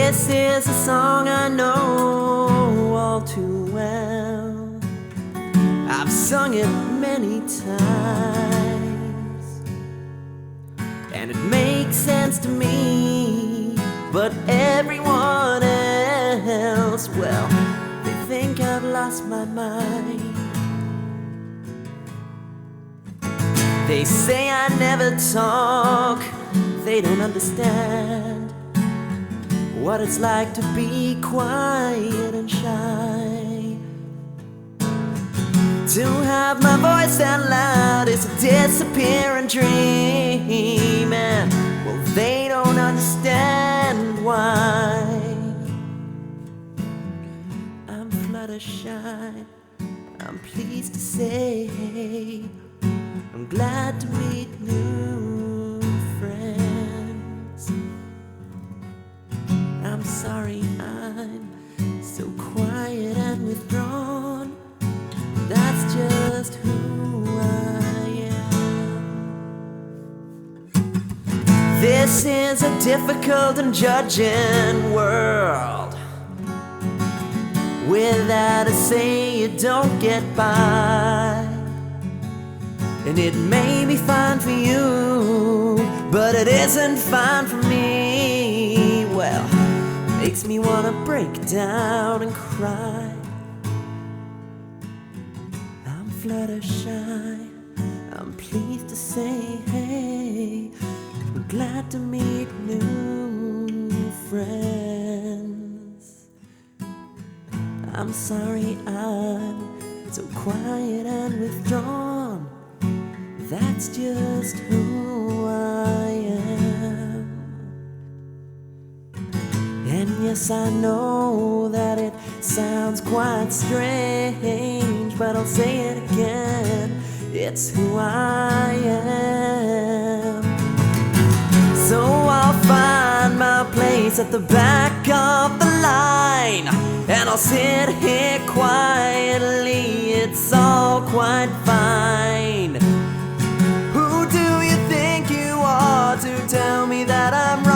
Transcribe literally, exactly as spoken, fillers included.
This is a song I know all too well. I've sung it many times, and it makes sense to me. But everyone else, well, they think I've lost my mind. They say I never talk. They don't understand what it's like to be quiet and shy. To have my voice out loud is a disappearing dream, and well, they don't understand why. I'm Fluttershy, I'm pleased to say I'm glad to meet new friends. I'm sorry I'm so quiet and withdrawn. That's just who I am. This is a difficult and judging world. Without a say you don't get by. And it may be fine for you, but it isn't fine for me. Well, makes me wanna break down and cry. I'm Fluttershy, I'm pleased to say, hey, I'm glad to meet new friends. I'm sorry I'm so quiet and withdrawn. That's just who I am. And yes, I know that it sounds quite strange, but I'll say it again, it's who I am. So I'll find my place at the back of the line, and I'll sit here quietly, it's all quite fine. To tell me that I'm right.